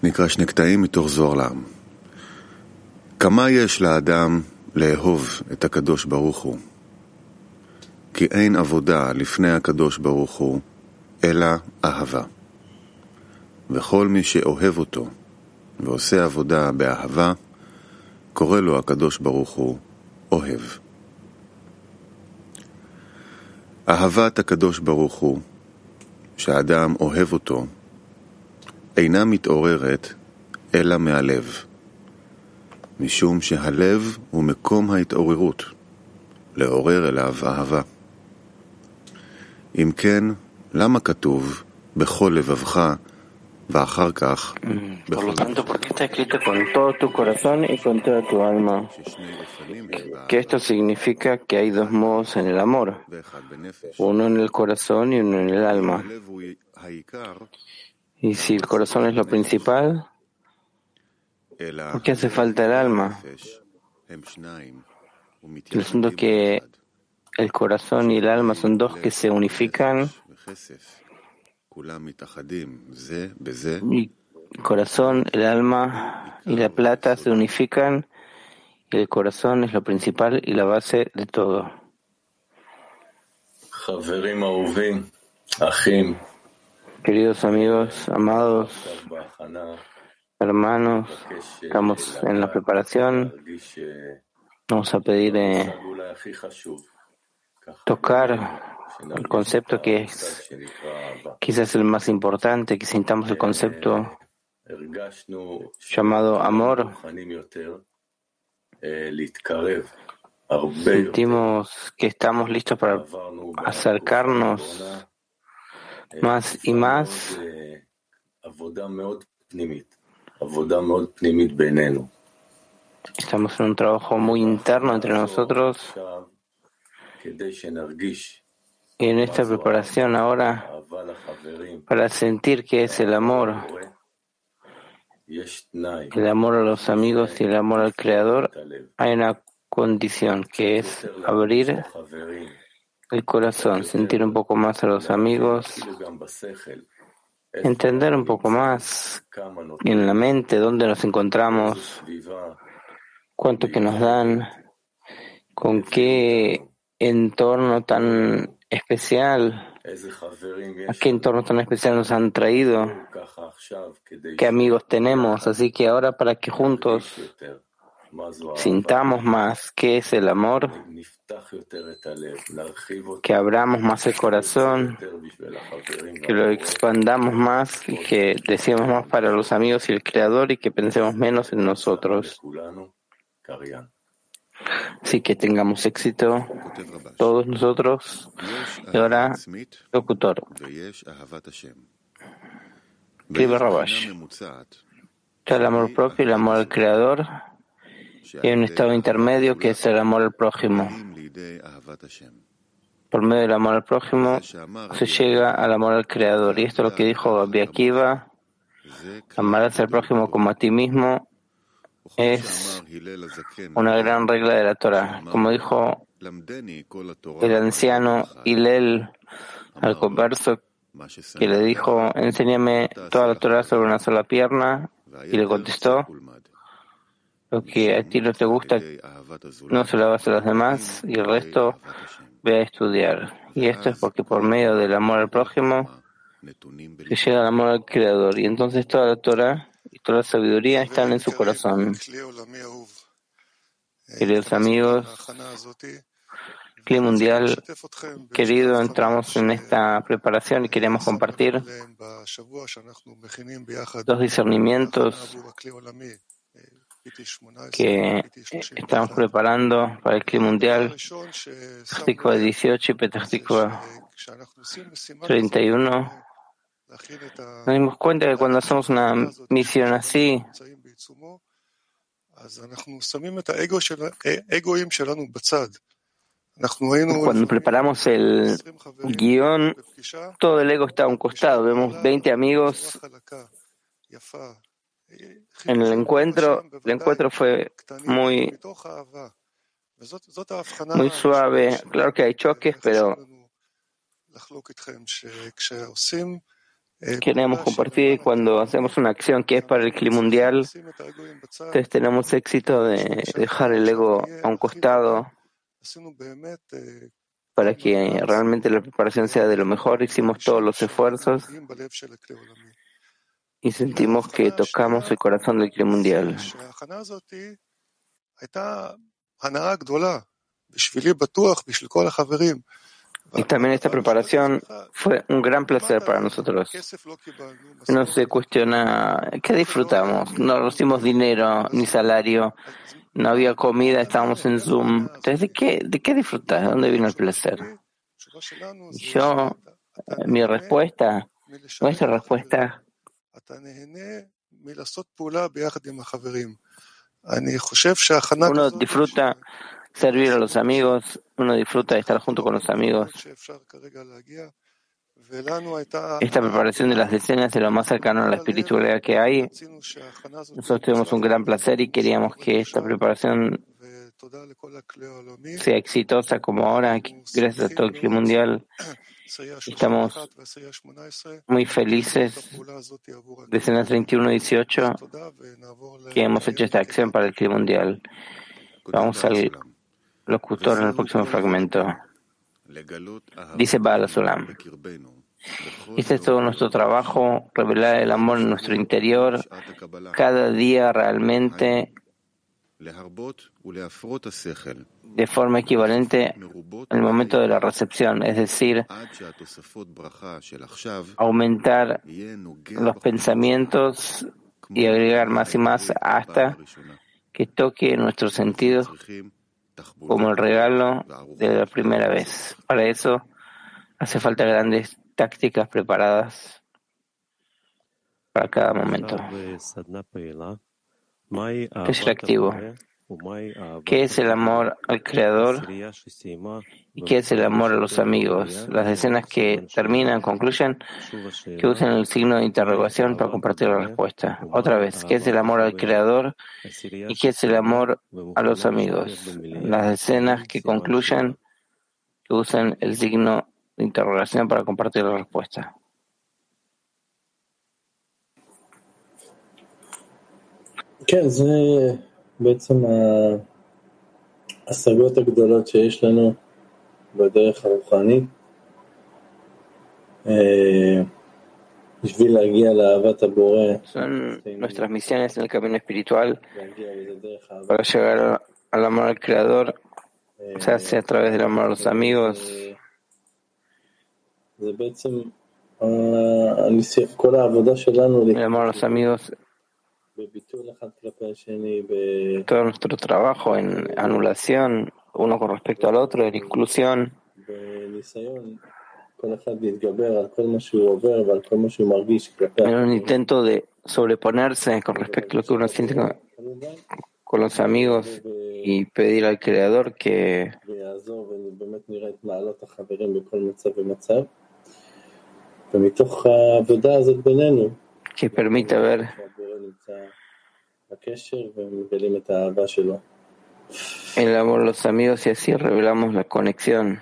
נקרא שני קטעים מתוך זוהר לעם. כמה יש לאדם לאהוב את הקדוש ברוך הוא? כי אין עבודה לפני הקדוש ברוך הוא, אלא אהבה. וכל מי שאוהב אותו ועושה עבודה באהבה, קורא לו הקדוש ברוך הוא אוהב. אהבת הקדוש ברוך הוא, שהאדם אוהב אותו, אינה מתעוררת אלא מהלב, משום שהלב הוא מקום ההתעוררות, לעורר אליו אהבה. אם כן, למה כתוב בכל לבבך ואחר כך Por lo tanto, ¿por qué está escrito con todo tu corazón y con toda tu alma? Que esto significa que hay dos modos en el amor, uno en el corazón y uno en el alma. Y si el corazón es lo principal, ¿por qué hace falta el alma? El asunto es que el corazón y el alma son dos que se unifican, y el corazón, el alma y la plata se unifican, y el corazón es lo principal y la base de todo. Queridos amigos, amados, hermanos, estamos en la preparación. Vamos a pedir tocar el concepto que es quizás el más importante, que sintamos el concepto llamado amor. Sentimos que estamos listos para acercarnos más y más. Estamos en un trabajo muy interno entre nosotros. Y en esta preparación ahora, para sentir qué es el amor a los amigos y el amor al Creador, hay una condición que es abrir el corazón, sentir un poco más a los amigos, entender un poco más en la mente dónde nos encontramos, cuánto que nos dan, con qué entorno tan especial, a qué entorno tan especial nos han traído, qué amigos tenemos. Así que ahora, para que juntos sintamos más qué es el amor, que abramos más el corazón, que lo expandamos más y que deseemos más para los amigos y el Creador y que pensemos menos en nosotros. Así que tengamos éxito todos nosotros. Y ahora, locutor. Escribe Rabash. Está el amor propio y el amor al Creador. Y hay un estado intermedio que es el amor al prójimo. Por medio del amor al prójimo se llega al amor al Creador. Y esto es lo que dijo Rabbi Akiva: amarás al prójimo como a ti mismo es una gran regla de la Torah. Como dijo el anciano Hillel al converso, que le dijo: enséñame toda la Torah sobre una sola pierna, y le contestó: lo que a ti no te gusta no se lo hagas a los demás, y el resto ve a estudiar. Y esto es porque por medio del amor al prójimo se llega al amor al Creador, y entonces toda la Torah y toda la sabiduría están en su corazón. Queridos amigos, Cli Mundial querido, entramos en esta preparación y queremos compartir dos discernimientos que estamos preparando para el Cli Mundial, Petah Tikva 18 y Petah Tikva 31. Nos dimos cuenta que cuando hacemos una misión así, cuando preparamos el guión, todo el ego está a un costado. Vemos 20 amigos en el encuentro. El encuentro fue muy suave. Claro que hay choques, pero queremos compartir cuando hacemos una acción que es para el clima mundial. Entonces tenemos éxito de dejar el ego a un costado para que realmente la preparación sea de lo mejor. Hicimos todos los esfuerzos y sentimos que tocamos el corazón del clima mundial. Y también esta preparación fue un gran placer para nosotros. No se cuestiona qué disfrutamos. No recibimos dinero ni salario. No había comida, estábamos en Zoom. Entonces, ¿de qué disfrutas? ¿De dónde vino el placer? Y yo, mi respuesta, nuestra respuesta, uno disfruta servir a los amigos, uno disfruta de estar junto con los amigos. Esta preparación de las decenas es lo más cercano a la espiritualidad que hay. Nosotros tuvimos un gran placer y queríamos que esta preparación sea exitosa como ahora, gracias a todo el clima mundial. Estamos muy felices, decenas 31 y 18, que hemos hecho esta acción para el clima mundial. Vamos al locutor en el próximo fragmento. Dice Baal Sulam. Este es todo nuestro trabajo, revelar el amor en nuestro interior, cada día realmente de forma equivalente en el momento de la recepción, es decir, aumentar los pensamientos y agregar más y más hasta que toque nuestros sentidos como el regalo de la primera vez. Para eso hace falta grandes tácticas preparadas para cada momento. Taller activo. ¿Qué es el amor al Creador y qué es el amor a los amigos? Las decenas que terminan, concluyen, que usen el signo de interrogación para compartir la respuesta. Otra vez, ¿qué es el amor al Creador y qué es el amor a los amigos? Las decenas que concluyen, que usen el signo de interrogación para compartir la respuesta. כן, זה בעצם ההשגות הגדולות שיש לנו בדרך הרוחנית בשביל להגיע לאהבת הבורא. Son nuestras misiones en el camino espiritual para llegar al amor al Creador, se hace a través del amor a los amigos. זה בעצם כל העבודה שלנו. El amor a los amigos, todo nuestro trabajo en anulación, uno con respecto al otro, en inclusión, en un intento de sobreponerse con respecto a lo que uno siente con los amigos y pedir al Creador que permita ver el amor a los amigos y así revelamos la conexión.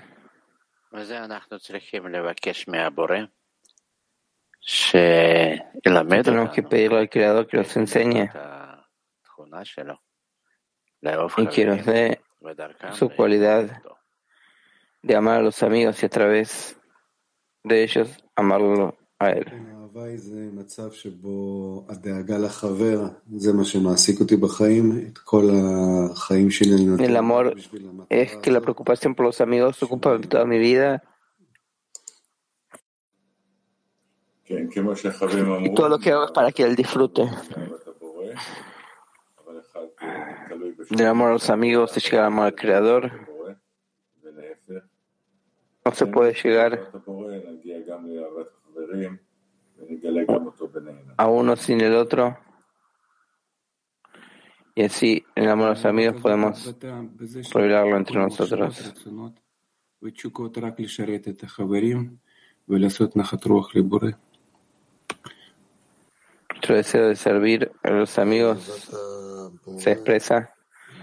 Tenemos que pedirle al Creador que nos enseñe y que nos dé su cualidad de amar a los amigos y a través de ellos amarlo a él. El amor es que la preocupación por los amigos ocupa toda mi vida y todo lo que hago es para que él disfrute. Del amor a los amigos se llega al amor al Creador. No se puede llegar a uno sin el otro. Y así, en el amor a los amigos podemos revelarlo entre nosotros. Nuestro deseo de servir a los amigos se expresa.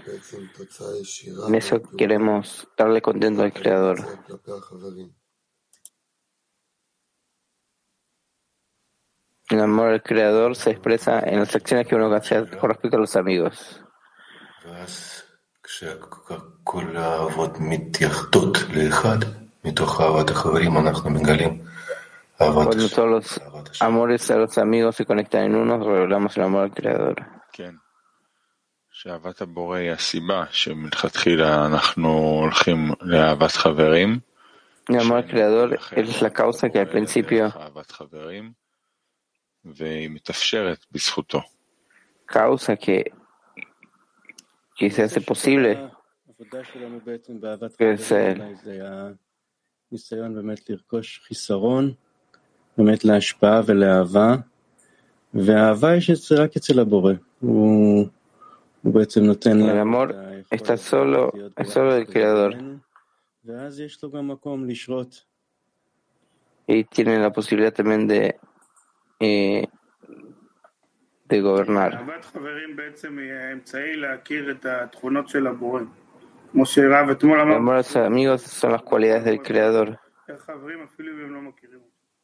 En eso queremos darle contento al Creador. El amor al Creador se expresa en las acciones que uno hace con respecto a los amigos. Cuando todos los amores a los amigos se conectan en uno, revelamos el amor al Creador. שאהבת הבורא היא הסיבה שמלכתחילה אנחנו הולכים לאהבת חברים. El amor al Creador es la causa que al principio והיא מתאפשרת בזכותו. causa que se hace posible, que es ניסיון באמת לרכוש חיסרון, באמת להשפעה ולאהבה, והאהבה יש רק אצל הבורא. הוא בעצם נותן el amor está solo del Creador ואז יש לו גם מקום לשרות. y tiene la posibilidad también de gobernar. אהבת חברים בעצם היא האמצעי להכיר את התכונות של הבורא. כמו שרב אתמול El אמר, amor a los amigos son las cualidades del Creador. חברים אפילו אם הם לא מכירים.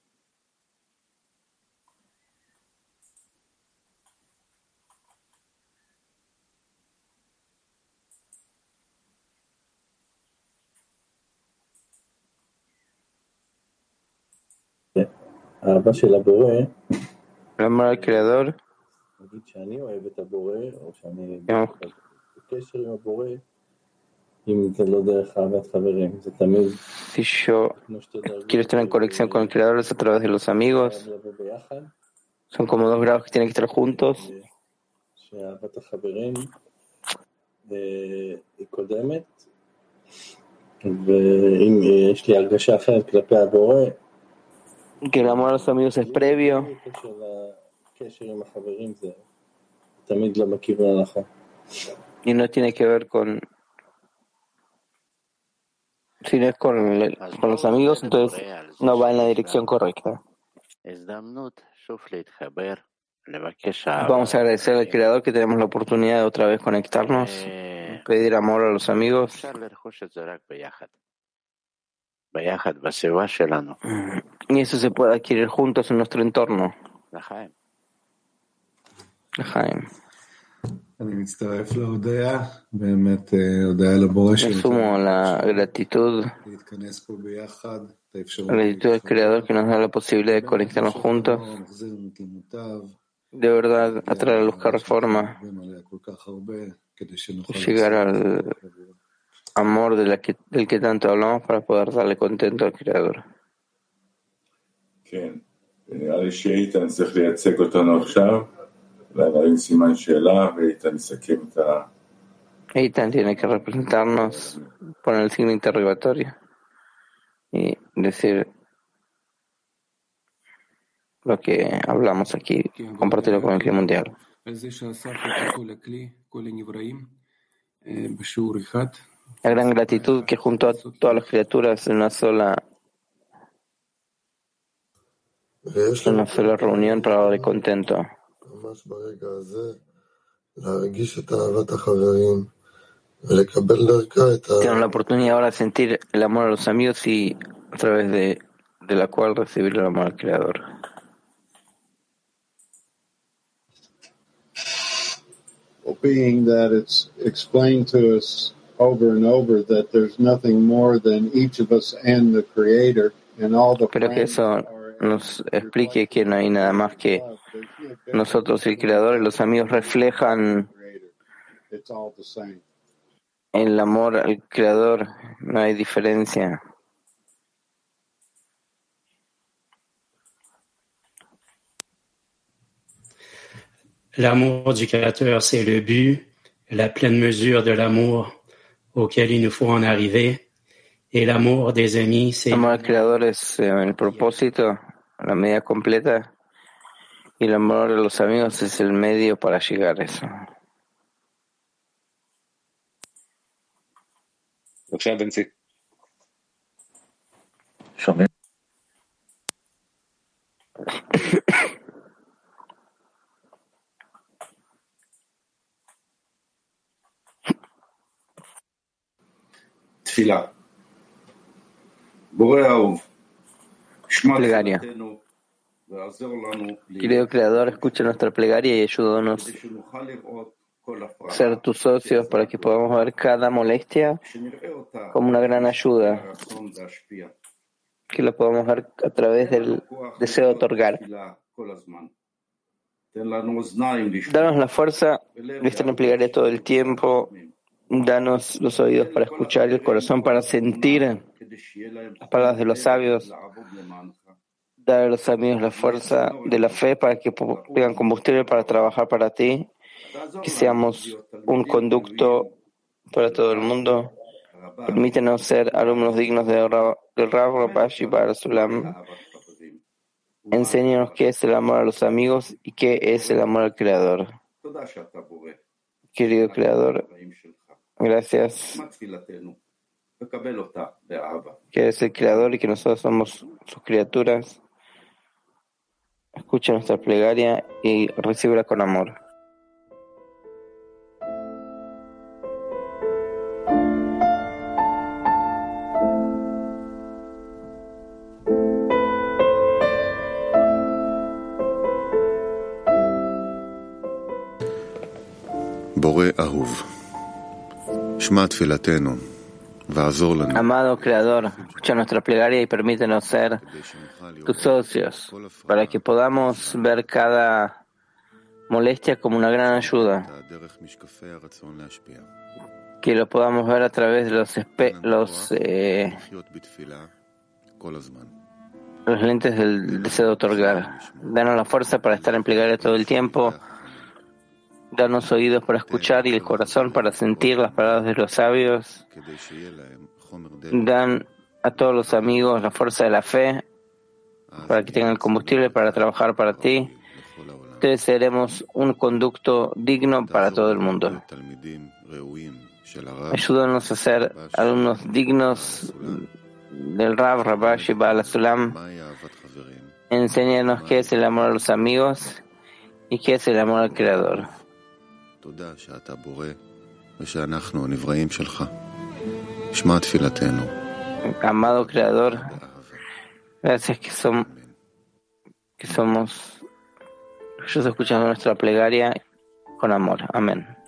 האהבה של הבורא, El amor al Creador, נגיד שאני אוהב את הבורא, או שאני בקשר עם הבורא, אם זה לא דרך אהבת חברים, זה תמיד... si yo quiero estar en conexión con el Creador es a través de los amigos. Son como dos grados que tienen que estar juntos. שאהבת החברים היא קודמת, ואם יש לי הרגשה אחרת כלפי הבורא, Que el amor a los amigos es previo. הקשר עם החברים זה תמיד לא בכיוון הנכון. Y no tiene que ver con... Si no es con los amigos, entonces no va en la dirección correcta. Vamos a agradecer al Creador que tenemos la oportunidad de otra vez conectarnos, pedir amor a los amigos. Y eso se puede adquirir juntos en nuestro entorno. Jaime. Me sumo a la gratitud al Creador que nos da la posibilidad de conectarnos juntos. De verdad, atraer a buscar reforma y llegar al amor del que tanto hablamos para poder darle contento al Creador. נראה לי שאיתן צריך לייצג אותנו עכשיו, להרים סימן שאלה, ואיתן יסכם את Eitan tiene que representarnos, poner el signo interrogatorio y decir lo que hablamos aquí, compartirlo con el clima mundial. La gran gratitud que junto a todas las criaturas en una sola reunión para darle contento. Tienen la oportunidad ahora de sentir el amor a los amigos y a través de la cual recibir el amor al Creador. Well, being that it's explained to us over and over that there's nothing more than each of us and the Creator and all the Espero que eso nos explique que no hay nada más que nosotros y el Creador, y los amigos reflejan el amor al Creador, no hay diferencia. L'amour du Créateur, c'est le but, la pleine mesure de l'amour auquel il nous faut en arriver. Et l'amour des amis, c'est... El amor al Creador es el propósito, la medida completa, y el amor a los amigos es el medio para llegar a eso. תפילה. בורא אהוב, שמע Plegaria. תפילתנו Querido Creador, escucha nuestra plegaria y ayúdanos a ser tus socios para que podamos ver cada molestia como una gran ayuda, que lo podamos ver a través del deseo de otorgar. Danos la fuerza de estar en plegaria todo el tiempo. Danos los oídos para escuchar y el corazón para sentir las palabras de los sabios. Dar a los amigos la fuerza de la fe para que tengan combustible para trabajar para ti. Que seamos un conducto para todo el mundo. Permítenos ser alumnos dignos del Rav Rabashi Bar Sulam. Enséñanos qué es el amor a los amigos y qué es el amor al Creador. Querido Creador, gracias que eres el Creador y que nosotros somos sus criaturas. Escucha nuestra plegaria y recíbela con amor. Amado Creador, escucha nuestra plegaria y permítenos ser tus socios para que podamos ver cada molestia como una gran ayuda, que lo podamos ver a través de los lentes del deseo de otorgar. Danos la fuerza para estar en plegaria todo el tiempo. Danos oídos para escuchar y el corazón para sentir las palabras de los sabios. Dan a todos los amigos la fuerza de la fe para que tengan combustible para trabajar para ti. Entonces seremos un conducto digno para todo el mundo. Ayúdanos a ser alumnos dignos del Rav Rabashi Baal Sulam. Enséñanos qué es el amor a los amigos y qué es el amor al Creador. Amado Creador, gracias que somos ellos escuchando nuestra plegaria con amor. Amén.